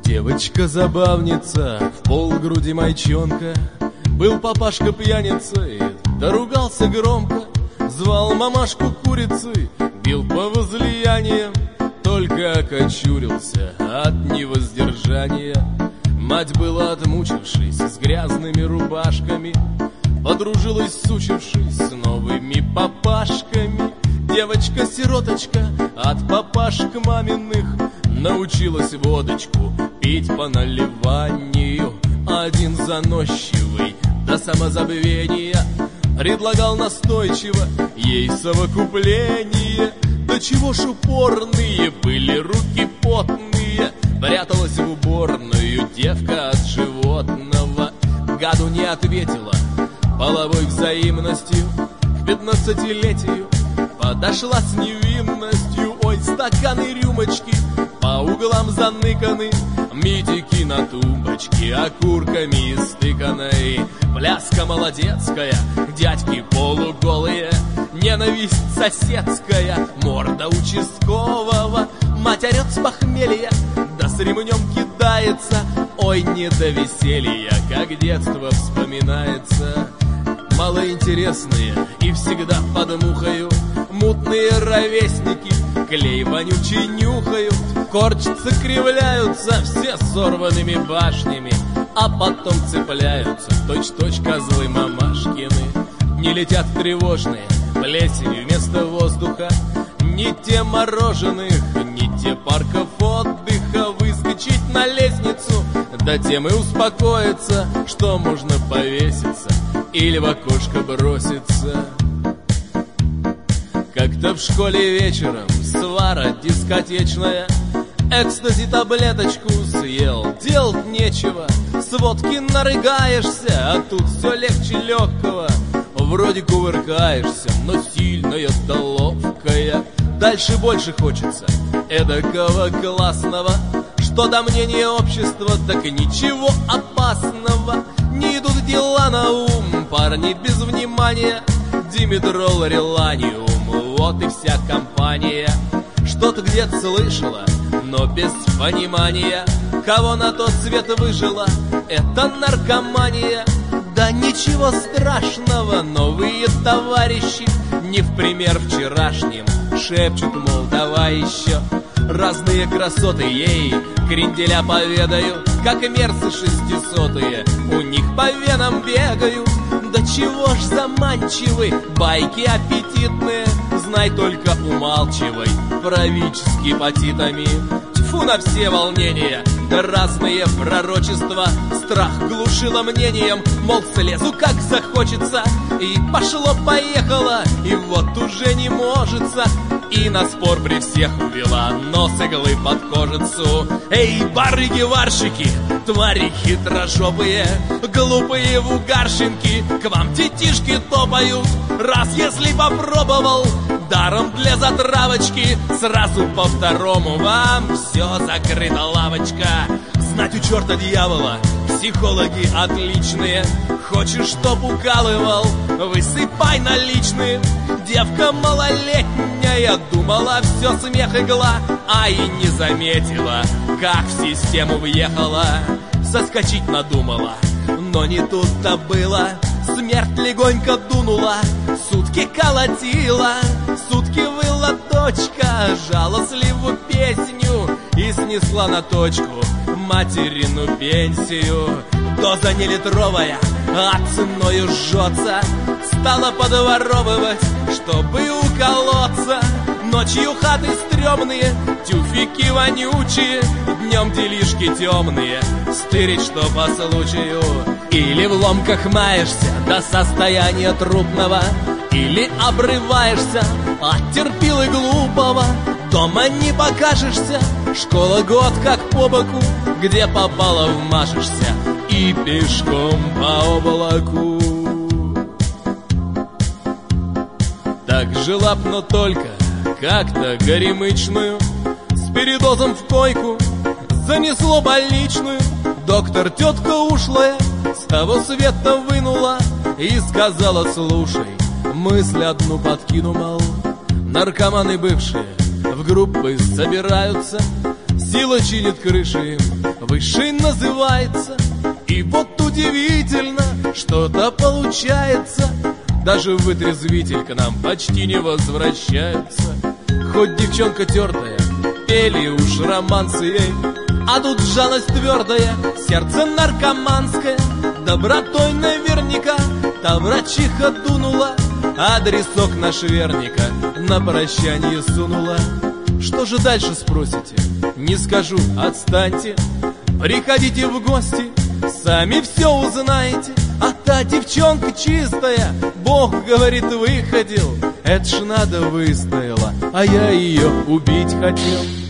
Девочка-забавница, в полгруди мальчонка, был папашка пьяницей, да ругался громко, звал мамашку курицей, бил по возлияниям, только окочурился от невоздержания. Мать была, отмучившись, с грязными рубашками, подружилась, сучившись, с новыми папашками. Девочка-сироточка от папашек маминых научилась водочку пить по наливанию. Один заносчивый до самозабвения предлагал настойчиво ей совокупление. Да чего ж упорные были руки потные, пряталась в уборную девка от животного. Гаду не ответила половой взаимностью, к 15-летию подошла с невинностью. Ой, стаканы, рюмочки по углам заныканы, митики на тумбочке окурками истыканы. Пляска молодецкая, дядьки полуголые, ненависть соседская, морда участкового. Мать орет с похмелья, да с ремнем кидается. Ой, не до веселья, как детство вспоминается. Малоинтересные и всегда под мухою, мутные ровесники клей вонючий нюхают, корчатся, кривляются все сорванными башнями, а потом цепляются точь-точь козлы мамашкины. Не летят тревожные плесени вместо воздуха, не те мороженых, не те парков отдыха. Выскочить на лестницу, да тем и успокоиться, что можно повеситься или в окошко броситься. Как-то в школе вечером свара дискотечная, экстази таблеточку съел, делать нечего. С водки нарыгаешься, а тут все легче легкого. Вроде кувыркаешься, но сильная да ловкая. Дальше больше хочется эдакого классного, что до мнения общества, так и ничего опасного. Не идут дела на ум, парни без внимания, димедрол, реланиум, вот и вся компания. Что-то где-то слышала, но без понимания, кого на тот свет выжила эта наркомания. Да ничего страшного, новые товарищи не в пример вчерашним шепчут, мол, давай еще. Разные красоты ей кренделя поведаю, как мерсы 600-е у них по венам бегают. Да чего ж заманчивы байки аппетитные, знай только умалчивай про ВИЧ с гепатитами. Тьфу на все волнения, да разные пророчества. Страх глушило мнением, мол, слезу как захочется. И пошло-поехало, и вот уже не можется. И на спор при всех ввела нос иглы под кожицу. Эй, барыги-варщики, твари хитрожопые, глупые вугарщинки, к вам детишки топают. Раз если попробовал, даром для затравочки, сразу по второму вам все закрыта лавочка. Знать у черта дьявола, психологи отличные. Хочешь, чтоб укалывал, высыпай наличные. Девка малолетняя думала, все смех игла, а и не заметила, как в систему въехала. Соскочить надумала, но не тут-то было. Смерть легонько дунула, сутки колотила, сутки выла дочка жалостливую песню и снесла на точку материну пенсию. Доза нелитровая, а ценою жжется, стала подворовывать, чтобы уколоться. Ночью хаты стрёмные, тюфяки вонючие, днем делишки темные, стырить что по случаю. Или в ломках маешься до состояния трупного, или обрываешься от терпилы глупого. Дома не покажешься, школа год как по боку, где попало вмашешься и пешком по облаку. Так жила б, но только как-то горемычную, с передозом в койку занесло больничную. Доктор тетка ушлая с того света вынула и сказала: слушай, мысль одну подкину, мол, наркоманы бывшие в группы собираются, сила чинит крыши им, высший называется. И вот удивительно, что-то получается. Даже вытрезвитель к нам почти не возвращается. Хоть девчонка тертая, пели уж романсы ей, а тут жалость твердая, сердце наркоманское. Добротой наверняка та врачиха дунула, адресок наш верника на прощание сунула. Что же дальше, спросите? Не скажу, отстаньте. Приходите в гости, сами все узнаете. А та девчонка чистая, Бог, говорит, выходил. Это ж надо выстояла, а я ее убить хотел.